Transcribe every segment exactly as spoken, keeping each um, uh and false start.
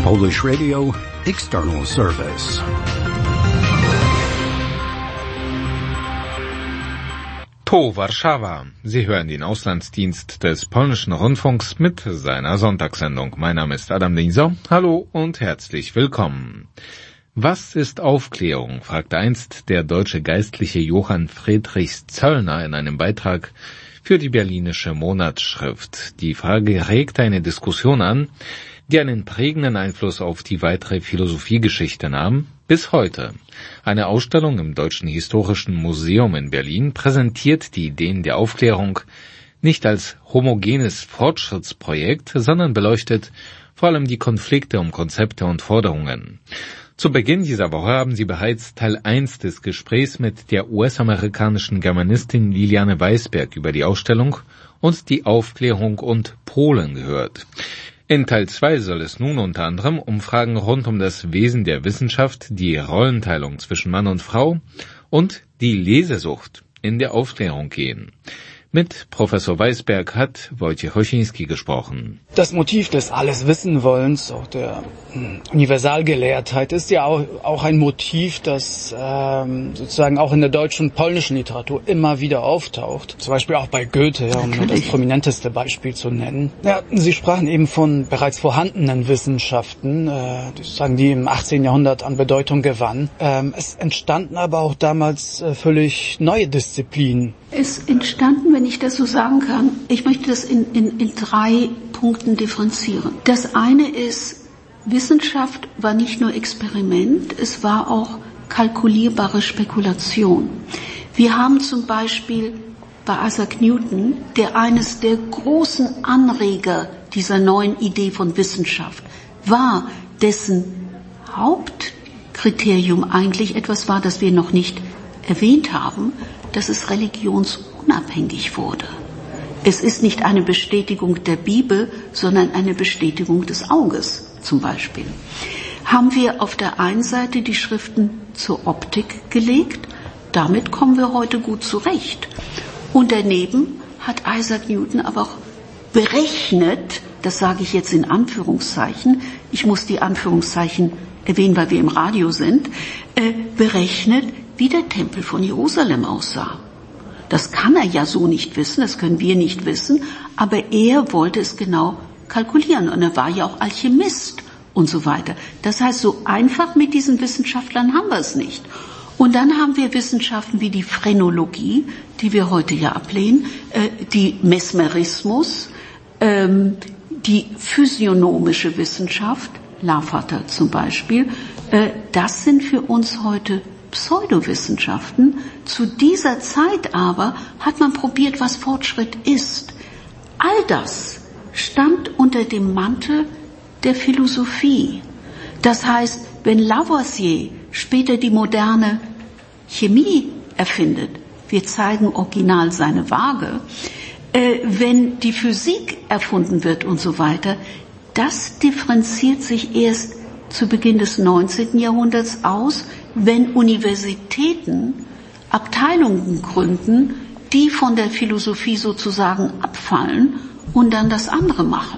Polish Radio External Service. To Warszawa. Sie hören den Auslandsdienst des polnischen Rundfunks mit seiner Sonntagssendung. Mein Name ist Adam Dienser. Hallo und herzlich willkommen. Was ist Aufklärung? Fragte einst der deutsche Geistliche Johann Friedrich Zöllner in einem Beitrag für die Berlinische Monatsschrift. Die Frage regte eine Diskussion an, die einen prägenden Einfluss auf die weitere Philosophiegeschichte nahm, bis heute. Eine Ausstellung im Deutschen Historischen Museum in Berlin präsentiert die Ideen der Aufklärung nicht als homogenes Fortschrittsprojekt, sondern beleuchtet vor allem die Konflikte um Konzepte und Forderungen. Zu Beginn dieser Woche haben Sie bereits Teil eins des Gesprächs mit der U S-amerikanischen Germanistin Liliane Weisberg über die Ausstellung und die Aufklärung und Polen gehört. In Teil zwei soll es nun unter anderem um Fragen rund um das Wesen der Wissenschaft, die Rollenteilung zwischen Mann und Frau und die Lesesucht in der Aufklärung gehen. Mit Professor Weisberg hat Wojciech Hosiński gesprochen. Das Motiv des Alleswissenwollens, auch der Universalgelehrtheit, ist ja auch, auch ein Motiv, das ähm, sozusagen auch in der deutschen und polnischen Literatur immer wieder auftaucht. Zum Beispiel auch bei Goethe, ja, um nur das prominenteste Beispiel zu nennen. Ja, Sie sprachen eben von bereits vorhandenen Wissenschaften, äh, sozusagen die im achtzehnten Jahrhundert an Bedeutung gewannen. Ähm, es entstanden aber auch damals äh, völlig neue Disziplinen. Es entstanden, wenn ich das so sagen kann, ich möchte das in, in, in drei Punkten differenzieren. Das eine ist, Wissenschaft war nicht nur Experiment, es war auch kalkulierbare Spekulation. Wir haben zum Beispiel bei Isaac Newton, der eines der großen Anreger dieser neuen Idee von Wissenschaft war, dessen Hauptkriterium eigentlich etwas war, das wir noch nicht erwähnt haben, dass es religionsunabhängig wurde. Es ist nicht eine Bestätigung der Bibel, sondern eine Bestätigung des Auges zum Beispiel. Haben wir auf der einen Seite die Schriften zur Optik gelegt, damit kommen wir heute gut zurecht. Und daneben hat Isaac Newton aber auch berechnet, das sage ich jetzt in Anführungszeichen, ich muss die Anführungszeichen erwähnen, weil wir im Radio sind, äh, berechnet, wie der Tempel von Jerusalem aussah. Das kann er ja so nicht wissen, das können wir nicht wissen, aber er wollte es genau kalkulieren und er war ja auch Alchemist und so weiter. Das heißt, so einfach mit diesen Wissenschaftlern haben wir es nicht. Und dann haben wir Wissenschaften wie die Phrenologie, die wir heute ja ablehnen, äh, die Mesmerismus, ähm, die physiognomische Wissenschaft, Lavater zum Beispiel, äh, das sind für uns heute Pseudowissenschaften. Zu dieser Zeit aber hat man probiert, was Fortschritt ist. All das stand unter dem Mantel der Philosophie. Das heißt, wenn Lavoisier später die moderne Chemie erfindet, wir zeigen original seine Waage, äh, wenn die Physik erfunden wird und so weiter, das differenziert sich erst zu Beginn des neunzehnten Jahrhunderts aus, wenn Universitäten Abteilungen gründen, die von der Philosophie sozusagen abfallen und dann das andere machen.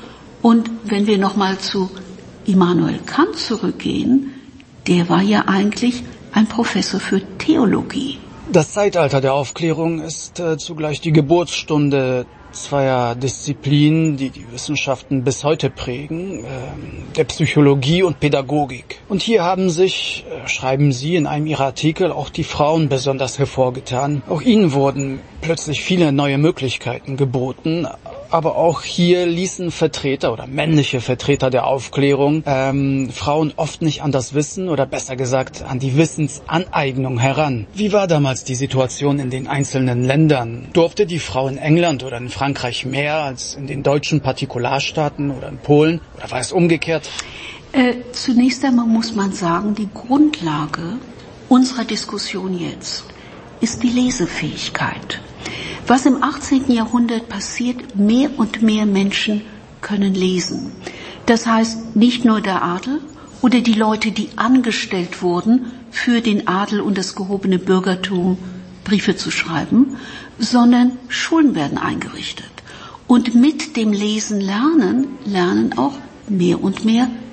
Und wenn wir nochmal zu Immanuel Kant zurückgehen, der war ja eigentlich ein Professor für Theologie. Das Zeitalter der Aufklärung ist äh, zugleich die Geburtsstunde zweier Disziplinen, die die Wissenschaften bis heute prägen, äh, der Psychologie und Pädagogik. Und hier haben sich, äh, schreiben Sie in einem Ihrer Artikel, auch die Frauen besonders hervorgetan. Auch ihnen wurden plötzlich viele neue Möglichkeiten geboten, aber auch hier ließen Vertreter oder männliche Vertreter der Aufklärung ähm, Frauen oft nicht an das Wissen oder besser gesagt an die Wissensaneignung heran. Wie war damals die Situation in den einzelnen Ländern? Durfte die Frau in England oder in Frankreich mehr als in den deutschen Partikularstaaten oder in Polen? Oder war es umgekehrt? Äh, zunächst einmal muss man sagen, die Grundlage unserer Diskussion jetzt ist die Lesefähigkeit. Was im achtzehnten Jahrhundert passiert, mehr und mehr Menschen können lesen. Das heißt, nicht nur der Adel oder die Leute, die angestellt wurden, für den Adel und das gehobene Bürgertum Briefe zu schreiben, sondern Schulen werden eingerichtet. Und mit dem Lesen lernen, lernen auch mehr und mehr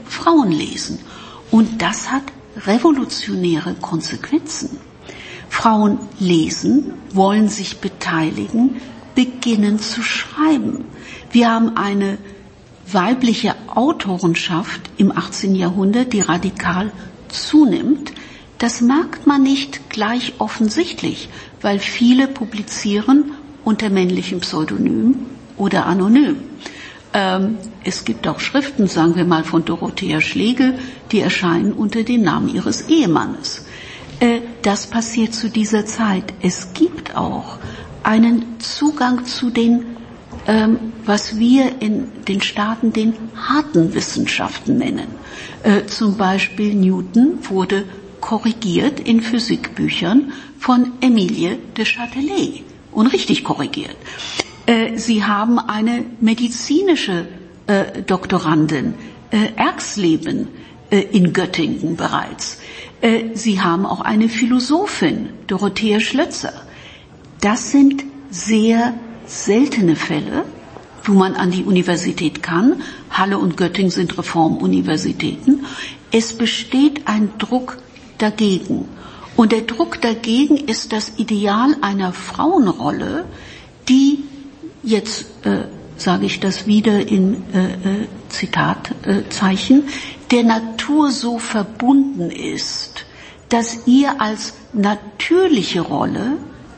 Frauen lesen. Und das hat revolutionäre Konsequenzen. Frauen lesen, wollen sich beteiligen, beginnen zu schreiben. Wir haben eine weibliche Autorenschaft im achtzehnten Jahrhundert, die radikal zunimmt. Das merkt man nicht gleich offensichtlich, weil viele publizieren unter männlichem Pseudonym oder anonym. Ähm, es gibt auch Schriften, sagen wir mal von Dorothea Schlegel, die erscheinen unter dem Namen ihres Ehemannes. Äh, das passiert zu dieser Zeit. Es gibt auch einen Zugang zu den, ähm, was wir in den Staaten den harten Wissenschaften nennen. Äh, zum Beispiel Newton wurde korrigiert in Physikbüchern von Emilie de Châtelet und richtig korrigiert. Sie haben eine medizinische äh, Doktorandin, äh, Erxleben, äh, in Göttingen bereits. Äh, Sie haben auch eine Philosophin, Dorothea Schlözer. Das sind sehr seltene Fälle, wo man an die Universität kann. Halle und Göttingen sind Reformuniversitäten. Es besteht ein Druck dagegen. Und der Druck dagegen ist das Ideal einer Frauenrolle, die jetzt äh, sage ich das wieder in äh, Zitatzeichen, äh, der Natur so verbunden ist, dass ihr als natürliche Rolle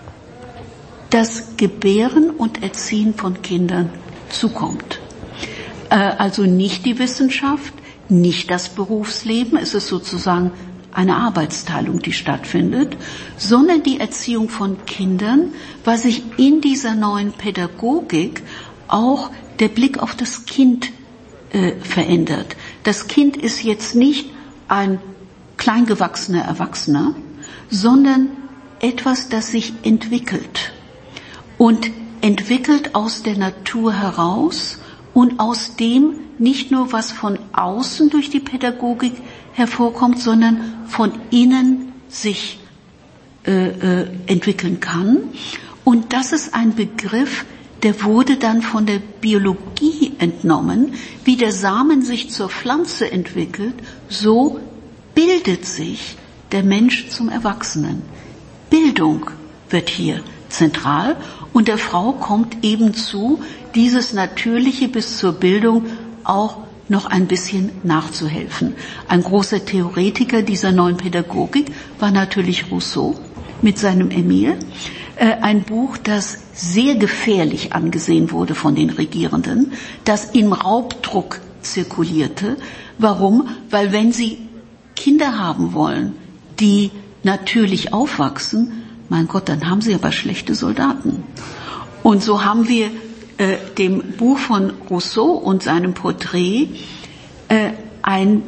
das Gebären und Erziehen von Kindern zukommt. Äh, also nicht die Wissenschaft, nicht das Berufsleben, es ist sozusagen eine Arbeitsteilung, die stattfindet, sondern die Erziehung von Kindern, weil sich in dieser neuen Pädagogik auch der Blick auf das Kind äh, verändert. Das Kind ist jetzt nicht ein kleingewachsener Erwachsener, sondern etwas, das sich entwickelt und entwickelt aus der Natur heraus und aus dem nicht nur was von außen durch die Pädagogik hervorkommt, sondern von innen sich äh, äh, entwickeln kann. Und das ist ein Begriff, der wurde dann von der Biologie entnommen. Wie der Samen sich zur Pflanze entwickelt, so bildet sich der Mensch zum Erwachsenen. Bildung wird hier zentral und der Frau kommt eben zu, dieses Natürliche bis zur Bildung auch noch ein bisschen nachzuhelfen. Ein großer Theoretiker dieser neuen Pädagogik war natürlich Rousseau mit seinem Emile. Äh, ein Buch, das sehr gefährlich angesehen wurde von den Regierenden, das im Raubdruck zirkulierte. Warum? Weil wenn sie Kinder haben wollen, die natürlich aufwachsen, mein Gott, dann haben sie aber schlechte Soldaten. Und so haben wir äh, dem Buch von Rousseau und seinem Porträt äh, ein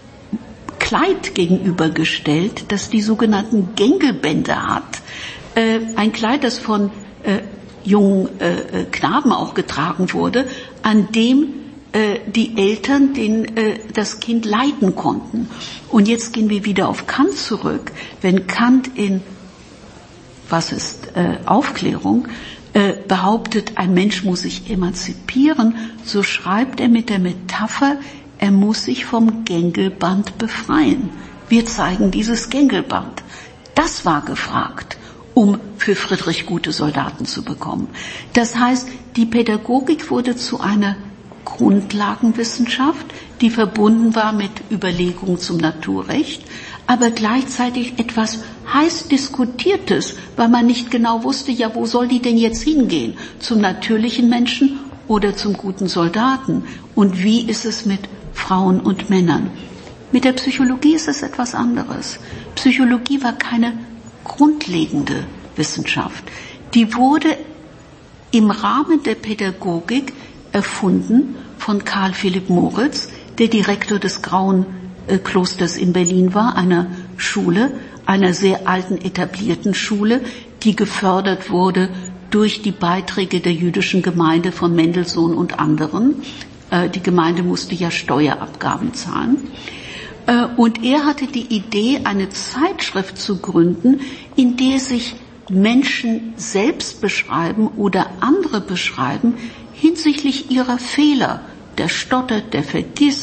Kleid gegenübergestellt, das die sogenannten Gängelbänder hat. Äh, ein Kleid, das von äh, jungen äh, Knaben auch getragen wurde, an dem äh, die Eltern den, äh, das Kind leiten konnten. Und jetzt gehen wir wieder auf Kant zurück. Wenn Kant in Was ist äh, Aufklärung äh, behauptet, ein Mensch muss sich emanzipieren, so schreibt er mit der Metapher, er muss sich vom Gängelband befreien. Wir zeigen dieses Gängelband. Das war gefragt, um für Friedrich gute Soldaten zu bekommen. Das heißt, die Pädagogik wurde zu einer Grundlagenwissenschaft, die verbunden war mit Überlegungen zum Naturrecht, aber gleichzeitig etwas heiß Diskutiertes, weil man nicht genau wusste, ja, wo soll die denn jetzt hingehen? Zum natürlichen Menschen oder zum guten Soldaten? Und wie ist es mit Frauen und Männern? Mit der Psychologie ist es etwas anderes. Psychologie war keine grundlegende Wissenschaft. Die wurde im Rahmen der Pädagogik erfunden von Karl Philipp Moritz, der Direktor des Grauen Klosters in Berlin war, einer Schule, einer sehr alten etablierten Schule, die gefördert wurde durch die Beiträge der jüdischen Gemeinde von Mendelssohn und anderen. Die Gemeinde musste ja Steuerabgaben zahlen. Und er hatte die Idee, eine Zeitschrift zu gründen, in der sich Menschen selbst beschreiben oder andere beschreiben hinsichtlich ihrer Fehler. Der stottert, der vergisst,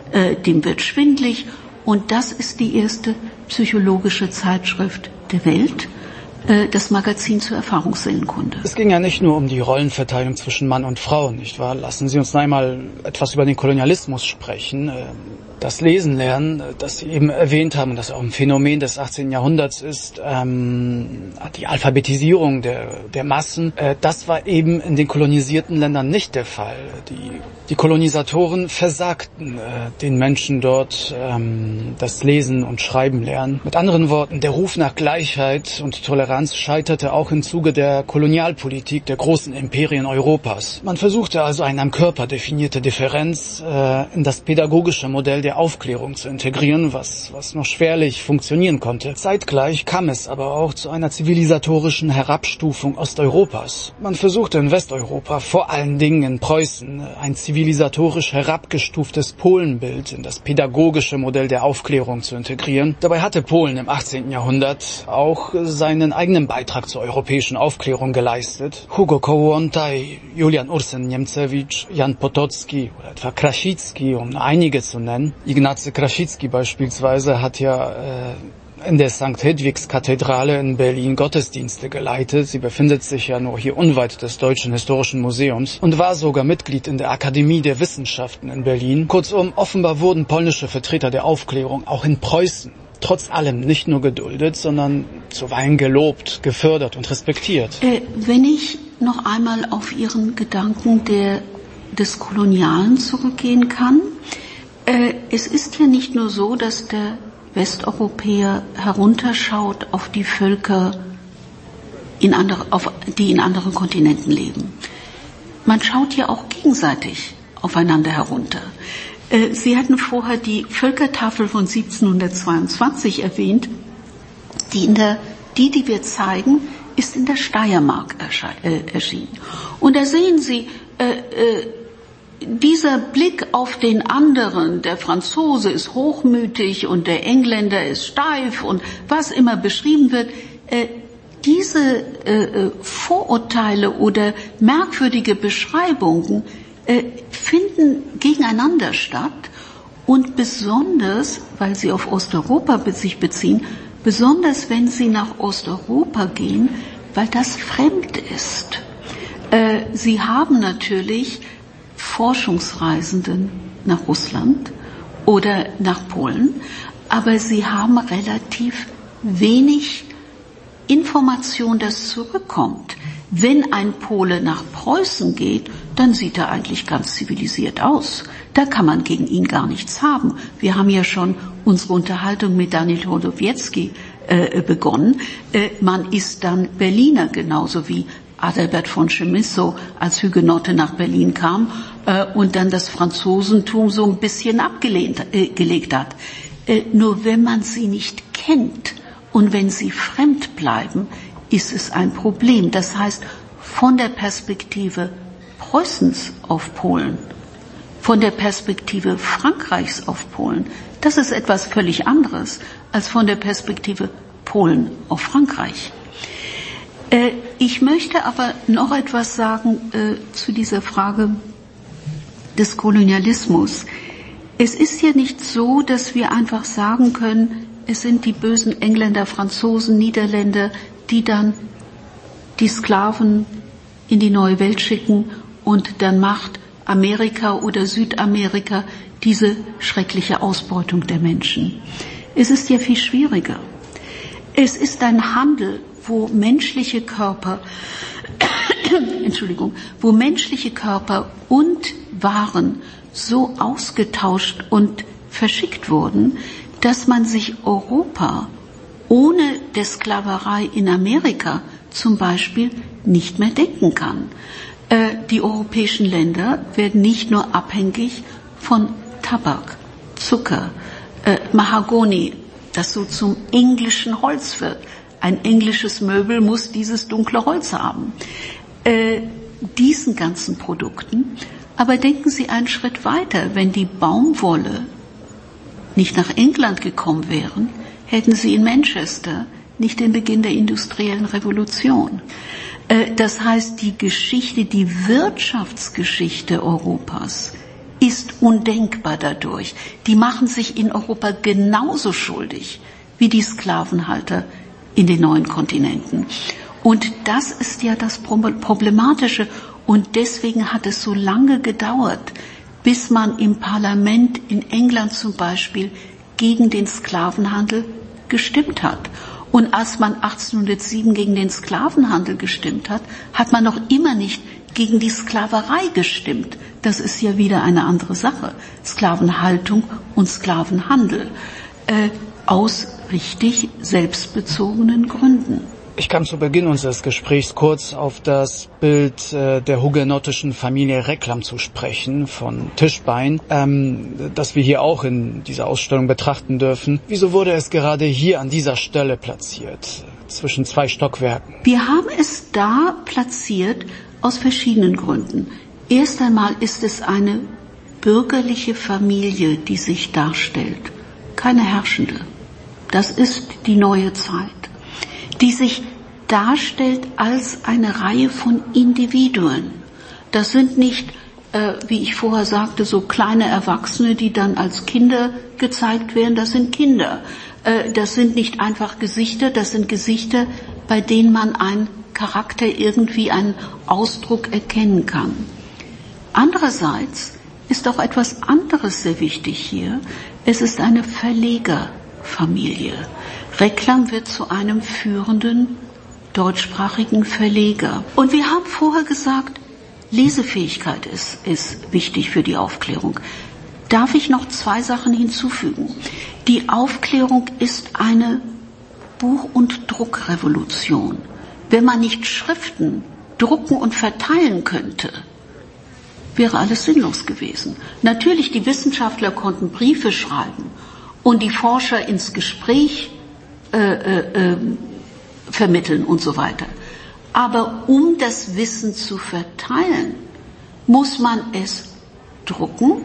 äh, dem wird schwindlig. Und das ist die erste psychologische Zeitschrift der Welt, das Magazin zur Erfahrungsseelenkunde. Es ging ja nicht nur um die Rollenverteilung zwischen Mann und Frau, nicht wahr? Lassen Sie uns noch einmal etwas über den Kolonialismus sprechen. Das Lesen lernen, das Sie eben erwähnt haben, das auch ein Phänomen des achtzehnten Jahrhunderts ist, ähm, die Alphabetisierung der, der Massen, äh, das war eben in den kolonisierten Ländern nicht der Fall. Die, die Kolonisatoren versagten äh, den Menschen dort ähm, das Lesen und Schreiben lernen. Mit anderen Worten, der Ruf nach Gleichheit und Toleranz scheiterte auch im Zuge der Kolonialpolitik der großen Imperien Europas. Man versuchte also eine am Körper definierte Differenz äh, in das pädagogische Modell der Aufklärung zu integrieren, was, was noch schwerlich funktionieren konnte. Zeitgleich kam es aber auch zu einer zivilisatorischen Herabstufung Osteuropas. Man versuchte in Westeuropa, vor allen Dingen in Preußen, ein zivilisatorisch herabgestuftes Polenbild in das pädagogische Modell der Aufklärung zu integrieren. Dabei hatte Polen im achtzehnten Jahrhundert auch seinen eigenen Beitrag zur europäischen Aufklärung geleistet. Hugo Kołłątaj, Julian Ursen-Niemcewicz, Jan Potocki oder etwa Krasicki, um nur einige zu nennen. Ignacy Krasicki beispielsweise hat ja äh, in der Sankt Hedwigs Kathedrale in Berlin Gottesdienste geleitet. Sie befindet sich ja nur hier unweit des Deutschen Historischen Museums und war sogar Mitglied in der Akademie der Wissenschaften in Berlin. Kurzum, offenbar wurden polnische Vertreter der Aufklärung auch in Preußen trotz allem nicht nur geduldet, sondern zuweilen gelobt, gefördert und respektiert. Äh, wenn ich noch einmal auf Ihren Gedanken der, des Kolonialen zurückgehen kann, äh, es ist ja nicht nur so, dass der Westeuropäer herunterschaut auf die Völker, in andere, auf, die in anderen Kontinenten leben. Man schaut ja auch gegenseitig aufeinander herunter. Sie hatten vorher die Völkertafel von siebzehnhundertzweiundzwanzig erwähnt. Die, in der, die, die wir zeigen, ist in der Steiermark erschienen. Und da sehen Sie, äh, äh, dieser Blick auf den anderen, der Franzose ist hochmütig und der Engländer ist steif und was immer beschrieben wird, äh, diese äh, Vorurteile oder merkwürdige Beschreibungen finden gegeneinander statt und besonders, weil sie auf Osteuropa sich beziehen, besonders wenn sie nach Osteuropa gehen, weil das fremd ist. Äh, sie haben natürlich Forschungsreisenden nach Russland oder nach Polen, aber sie haben relativ wenig Information, das zurückkommt. Wenn ein Pole nach Preußen geht, dann sieht er eigentlich ganz zivilisiert aus. Da kann man gegen ihn gar nichts haben. Wir haben ja schon unsere Unterhaltung mit Daniel Chodowiecki äh, begonnen. Äh, man ist dann Berliner, genauso wie Adalbert von Chamisso als Hugenotte nach Berlin kam äh, und dann das Franzosentum so ein bisschen abgelehnt äh, gelegt hat. Äh, nur wenn man sie nicht kennt und wenn sie fremd bleiben, ist es ein Problem. Das heißt, von der Perspektive Preußens auf Polen, von der Perspektive Frankreichs auf Polen, das ist etwas völlig anderes als von der Perspektive Polen auf Frankreich. Äh, ich möchte aber noch etwas sagen äh, zu dieser Frage des Kolonialismus. Es ist ja nicht so, dass wir einfach sagen können, es sind die bösen Engländer, Franzosen, Niederländer, die dann die Sklaven in die neue Welt schicken und dann macht Amerika oder Südamerika diese schreckliche Ausbeutung der Menschen. Es ist ja viel schwieriger. Es ist ein Handel, wo menschliche Körper, Entschuldigung, wo menschliche Körper und Waren so ausgetauscht und verschickt wurden, dass man sich Europa ohne der Sklaverei in Amerika zum Beispiel nicht mehr denken kann. Äh, die europäischen Länder werden nicht nur abhängig von Tabak, Zucker, äh, Mahagoni, das so zum englischen Holz wird. Ein englisches Möbel muss dieses dunkle Holz haben. Äh, diesen ganzen Produkten. Aber denken Sie einen Schritt weiter. Wenn die Baumwolle nicht nach England gekommen wären, hätten Sie in Manchester nicht den Beginn der industriellen Revolution. Das heißt, die Geschichte, die Wirtschaftsgeschichte Europas ist undenkbar dadurch. Die machen sich in Europa genauso schuldig wie die Sklavenhalter in den neuen Kontinenten. Und das ist ja das Problematische. Und deswegen hat es so lange gedauert, bis man im Parlament in England zum Beispiel gegen den Sklavenhandel gestimmt hat. Und als man achtzehnhundertsieben gegen den Sklavenhandel gestimmt hat, hat man noch immer nicht gegen die Sklaverei gestimmt. Das ist ja wieder eine andere Sache. Sklavenhaltung und Sklavenhandel. Äh, aus richtig selbstbezogenen Gründen. Ich kam zu Beginn unseres Gesprächs kurz auf das Bild äh, der hugenottischen Familie Reclam zu sprechen, von Tischbein, ähm, das wir hier auch in dieser Ausstellung betrachten dürfen. Wieso wurde es gerade hier an dieser Stelle platziert, zwischen zwei Stockwerken? Wir haben es da platziert aus verschiedenen Gründen. Erst einmal ist es eine bürgerliche Familie, die sich darstellt, keine herrschende. Das ist die neue Zeit, die sich darstellt als eine Reihe von Individuen. Das sind nicht, äh, wie ich vorher sagte, so kleine Erwachsene, die dann als Kinder gezeigt werden. Das sind Kinder. Äh, das sind nicht einfach Gesichter, das sind Gesichter, bei denen man einen Charakter, irgendwie einen Ausdruck erkennen kann. Andererseits ist auch etwas anderes sehr wichtig hier. Es ist eine Verlegerfamilie. Reclam wird zu einem führenden deutschsprachigen Verleger. Und wir haben vorher gesagt, Lesefähigkeit ist, ist wichtig für die Aufklärung. Darf ich noch zwei Sachen hinzufügen? Die Aufklärung ist eine Buch- und Druckrevolution. Wenn man nicht Schriften drucken und verteilen könnte, wäre alles sinnlos gewesen. Natürlich, die Wissenschaftler konnten Briefe schreiben und die Forscher ins Gespräch äh, äh, äh, vermitteln und so weiter. Aber um das Wissen zu verteilen, muss man es drucken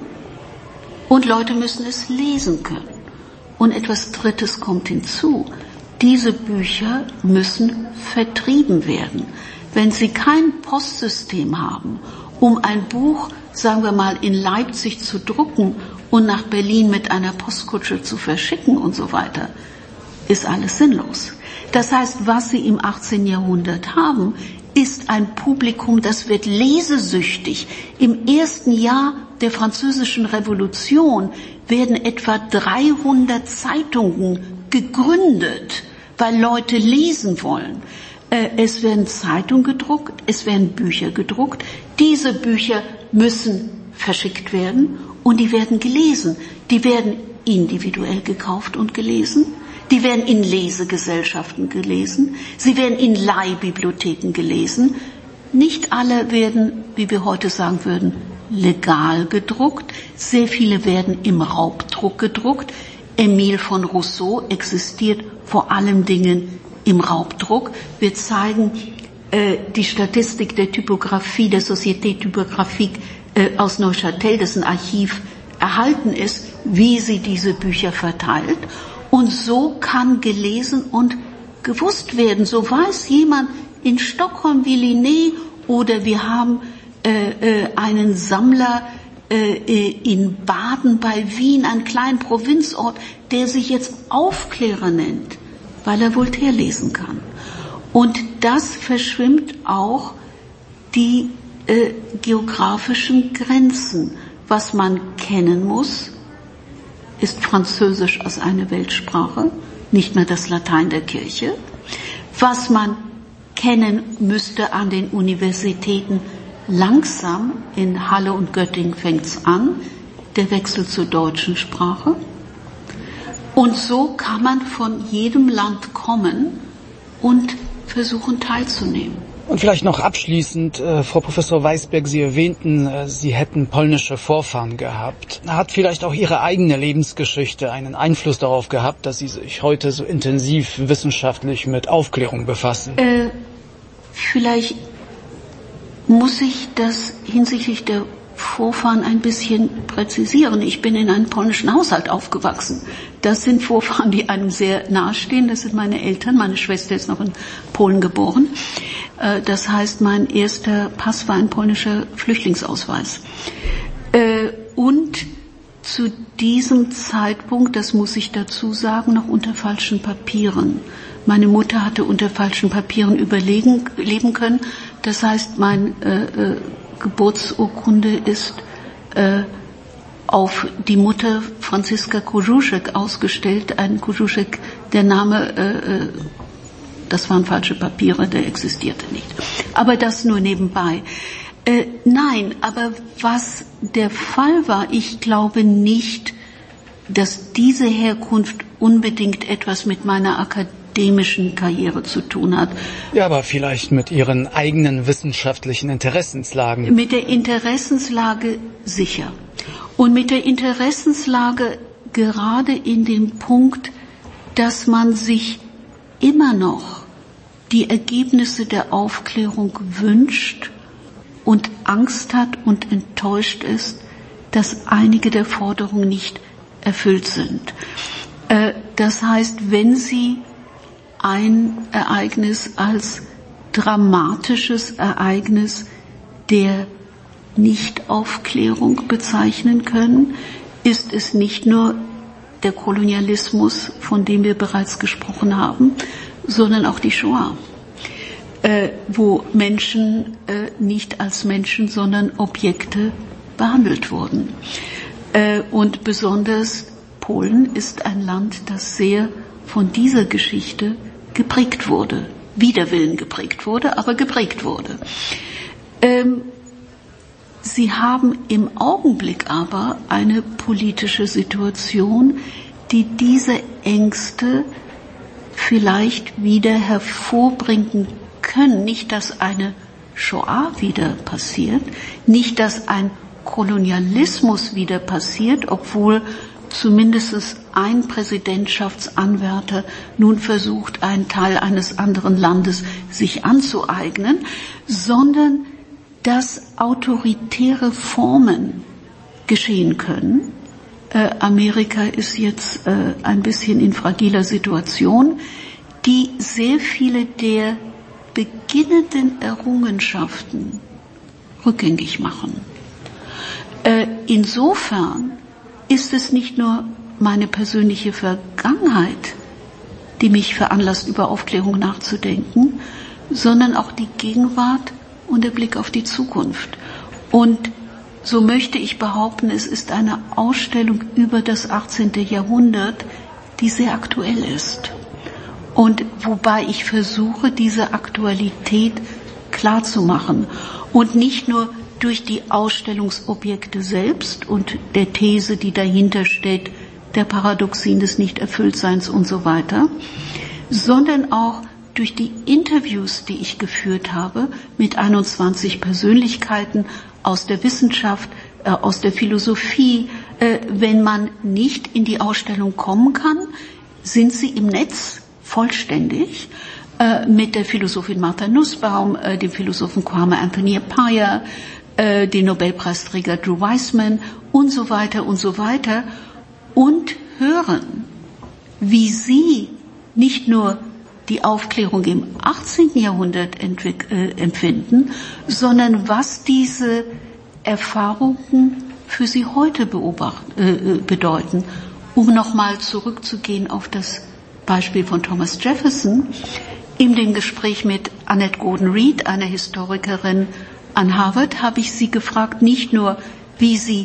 und Leute müssen es lesen können. Und etwas Drittes kommt hinzu. Diese Bücher müssen vertrieben werden. Wenn Sie kein Postsystem haben, um ein Buch, sagen wir mal, in Leipzig zu drucken und nach Berlin mit einer Postkutsche zu verschicken und so weiter, ist alles sinnlos. Das heißt, was Sie im achtzehnten Jahrhundert haben, ist ein Publikum, das wird lesesüchtig. Im ersten Jahr der Französischen Revolution werden etwa dreihundert Zeitungen gegründet, weil Leute lesen wollen. Es werden Zeitungen gedruckt, es werden Bücher gedruckt. Diese Bücher müssen verschickt werden und die werden gelesen. Die werden individuell gekauft und gelesen. Die werden in Lesegesellschaften gelesen. Sie werden in Leihbibliotheken gelesen. Nicht alle werden, wie wir heute sagen würden, legal gedruckt. Sehr viele werden im Raubdruck gedruckt. Emile von Rousseau existiert vor allen Dingen im Raubdruck. Wir zeigen äh, die Statistik der Typographie, der Société Typographique äh, aus Neuchâtel, dessen Archiv erhalten ist, wie sie diese Bücher verteilt. Und so kann gelesen und gewusst werden. So weiß jemand in Stockholm wie Linné, oder wir haben äh, äh, einen Sammler äh, in Baden bei Wien, einen kleinen Provinzort, der sich jetzt Aufklärer nennt, weil er Voltaire lesen kann. Und das verschwimmt auch die äh, geografischen Grenzen. Was man kennen muss, ist Französisch als eine Weltsprache, nicht mehr das Latein der Kirche. Was man kennen müsste an den Universitäten, langsam, in Halle und Göttingen fängt's an, der Wechsel zur deutschen Sprache. Und so kann man von jedem Land kommen und versuchen teilzunehmen. Und vielleicht noch abschließend, äh, Frau Professor Weisberg, Sie erwähnten, äh, Sie hätten polnische Vorfahren gehabt. Hat vielleicht auch Ihre eigene Lebensgeschichte einen Einfluss darauf gehabt, dass Sie sich heute so intensiv wissenschaftlich mit Aufklärung befassen? Äh, vielleicht muss ich das hinsichtlich der Vorfahren ein bisschen präzisieren. Ich bin in einem polnischen Haushalt aufgewachsen. Das sind Vorfahren, die einem sehr nahestehen. Das sind meine Eltern. Meine Schwester ist noch in Polen geboren. Das heißt, mein erster Pass war ein polnischer Flüchtlingsausweis. und zu diesem Zeitpunkt, das muss ich dazu sagen, noch unter falschen Papieren. Meine Mutter hatte unter falschen Papieren überlegen, leben können. Das heißt, meine äh, Geburtsurkunde ist äh, auf die Mutter Franziska Kujuschek ausgestellt. Ein Kujuschek, der Name, äh, das waren falsche Papiere, der existierte nicht. Aber das nur nebenbei. Äh, nein, aber was der Fall war, ich glaube nicht, dass diese Herkunft unbedingt etwas mit meiner akademischen Karriere zu tun hat. Ja, aber vielleicht mit Ihren eigenen wissenschaftlichen Interessenslagen. Mit der Interessenslage sicher. Und mit der Interessenslage gerade in dem Punkt, dass man sich immer noch die Ergebnisse der Aufklärung wünscht und Angst hat und enttäuscht ist, dass einige der Forderungen nicht erfüllt sind. Das heißt, wenn Sie ein Ereignis als dramatisches Ereignis der Nichtaufklärung bezeichnen können, ist es nicht nur der Kolonialismus, von dem wir bereits gesprochen haben, sondern auch die Shoah, äh, wo Menschen äh, nicht als Menschen, sondern Objekte behandelt wurden. Äh, und besonders Polen ist ein Land, das sehr von dieser Geschichte geprägt wurde, wider Willen geprägt wurde, aber geprägt wurde. Ähm, Sie haben im Augenblick aber eine politische Situation, die diese Ängste vielleicht wieder hervorbringen können. Nicht, dass eine Shoah wieder passiert, nicht, dass ein Kolonialismus wieder passiert, obwohl zumindest ein Präsidentschaftsanwärter nun versucht, einen Teil eines anderen Landes sich anzueignen, sondern dass autoritäre Formen geschehen können. Äh, Amerika ist jetzt äh, ein bisschen in fragiler Situation, die sehr viele der beginnenden Errungenschaften rückgängig machen. Äh, insofern ist es nicht nur meine persönliche Vergangenheit, die mich veranlasst, über Aufklärung nachzudenken, sondern auch die Gegenwart und der Blick auf die Zukunft. Und so möchte ich behaupten, es ist eine Ausstellung über das achtzehnten Jahrhundert, die sehr aktuell ist. Und wobei ich versuche, diese Aktualität klarzumachen und nicht nur durch die Ausstellungsobjekte selbst und der These, die dahinter steht, der Paradoxien des Nichterfülltseins und so weiter, sondern auch durch die Interviews, die ich geführt habe mit einundzwanzig Persönlichkeiten aus der Wissenschaft, äh, aus der Philosophie. Äh, wenn man nicht in die Ausstellung kommen kann, sind sie im Netz vollständig äh, mit der Philosophin Martha Nussbaum, äh, dem Philosophen Kwame Anthony Appiah, äh, den Nobelpreisträger Drew Weissman und so weiter und so weiter und hören, wie sie nicht nur die Aufklärung im achtzehnten Jahrhundert entwick- äh, empfinden, sondern was diese Erfahrungen für sie heute beobacht, äh, bedeuten. Um nochmal zurückzugehen auf das Beispiel von Thomas Jefferson, in dem Gespräch mit Annette Gordon-Reed, einer Historikerin an Harvard, habe ich sie gefragt, nicht nur, wie sie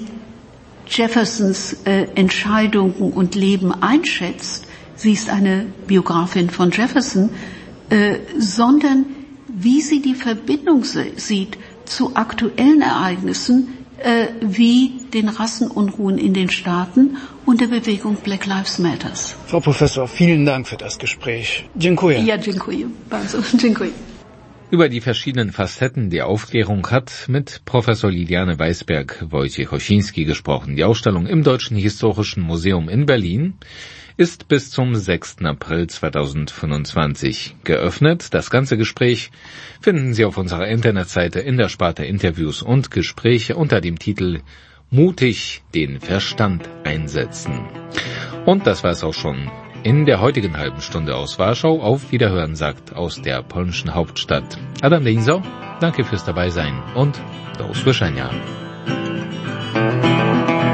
Jeffersons äh, Entscheidungen und Leben einschätzt, sie ist eine Biografin von Jefferson, äh, sondern wie sie die Verbindung sieht zu aktuellen Ereignissen äh, wie den Rassenunruhen in den Staaten und der Bewegung Black Lives Matter. Frau Professor, vielen Dank für das Gespräch. Dziękuję. Ja, dziękuję. Bardzo dziękuję. Über die verschiedenen Facetten der Aufklärung hat mit Professor Liliane Weisberg Wojciech Osiński gesprochen. Die Ausstellung im Deutschen Historischen Museum in Berlin ist bis zum sechsten April zweitausendfünfundzwanzig geöffnet. Das ganze Gespräch finden Sie auf unserer Internetseite in der Sparte Interviews und Gespräche unter dem Titel Mutig den Verstand einsetzen. Und das war es auch schon in der heutigen halben Stunde aus Warschau. Auf Wiederhören sagt aus der polnischen Hauptstadt Adam Deinzo. Danke fürs Dabeisein und do usłyszenia.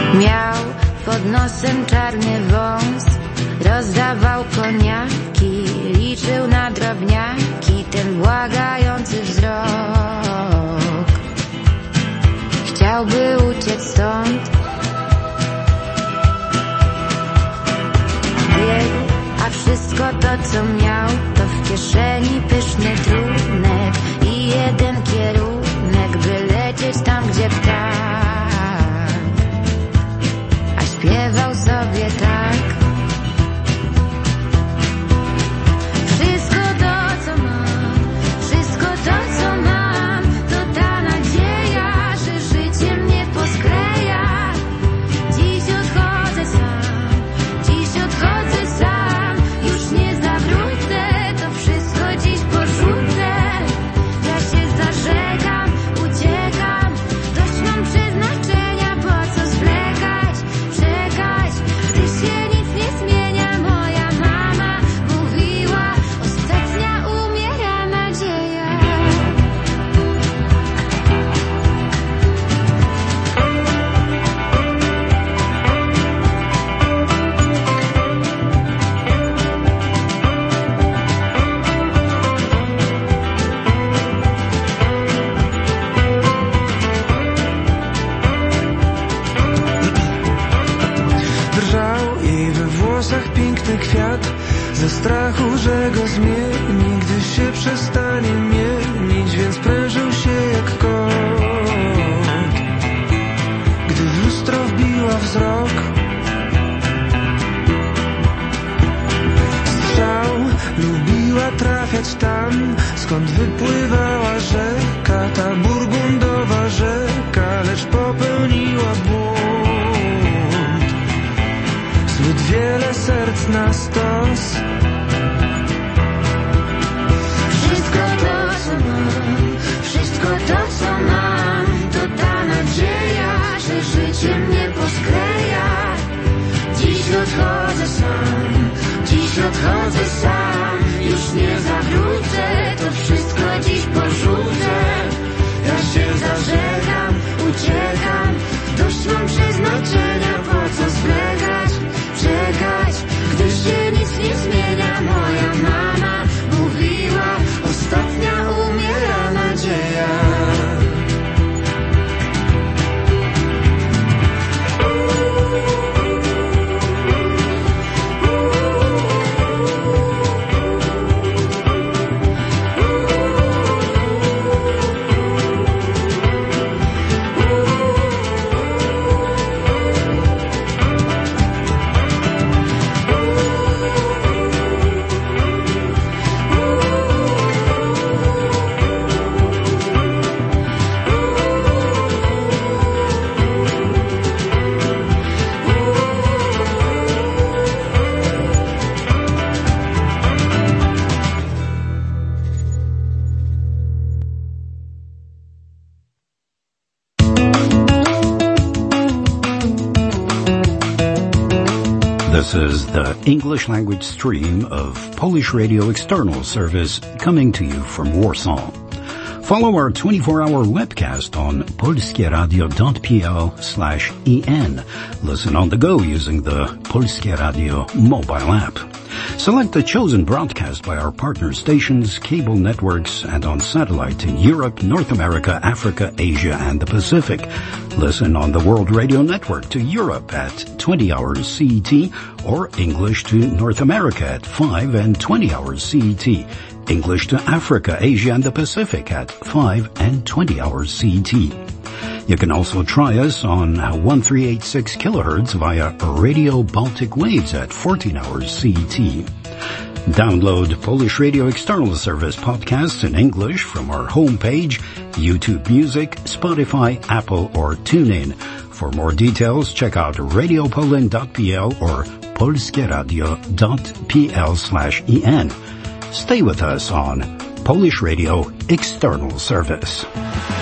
Miał pod nosem czarny wąs, rozdawał koniaki, liczył na drobniaki ten błagający wzrok. Chciałby uciec stąd, biegł, a wszystko to co miał to w kieszeni pyszny trunek i jeden kierunek, by lecieć tam gdzie ptak, a śpiewał sobie tak. Wszystko to co mam, wszystko to co mam, to ta nadzieja, że życie mnie poskleja. Dziś odchodzę sam, dziś odchodzę sam, już nie zawrócę, to wszystko dziś porzucę. Ja się zażegam, uciekam, dość mam przeznaczenia, po co zwlekać, czekać, gdy się nic nie zmienia. Moja mama mówiła, ostatnia umiera nadzieja. Drżał jej we włosach piękny kwiat, ze strachu, że go zmieni, gdy się przestanie mienić, więc prężył się jak kot. Gdy w lustro wbiła wzrok, strzał, lubiła trafiać tam, skąd wypływała rzeka, ta burgundowa rzeka, lecz popełniła błąd. Zbyt wiele serc na stos. Wszystko to co mam, wszystko to co mam, to ta nadzieja, że życie mnie poskleja. Dziś odchodzę sam, dziś odchodzę sam, już nie zawrócę, to wszystko dziś porzucę. Ja się zażegam, uciekam, dość mam przeznaczenia, po co zwlekać, czekać, gdy się nic nie zmienia. Moja mama mówiła, ostatnia umiera nadzieja. This is the English language stream of Polish Radio External Service coming to you from Warsaw. Follow our twenty-four hour webcast on polskieradio.pl slash en. Listen on the go using the Polskie Radio mobile app. Select the chosen broadcast by our partner stations, cable networks, and on satellite in Europe, North America, Africa, Asia, and the Pacific. Listen on the World Radio Network to Europe at twenty hours C E T or English to North America at five and twenty hours C E T. English to Africa, Asia, and the Pacific at five and twenty hours C E T. You can also try us on thirteen eighty-six kilohertz via Radio Baltic Waves at fourteen hours C E T. Download Polish Radio External Service podcasts in English from our homepage, YouTube Music, Spotify, Apple, or TuneIn. For more details, check out radiopoland.pl or polskieradio.pl slash en. Stay with us on Polish Radio External Service.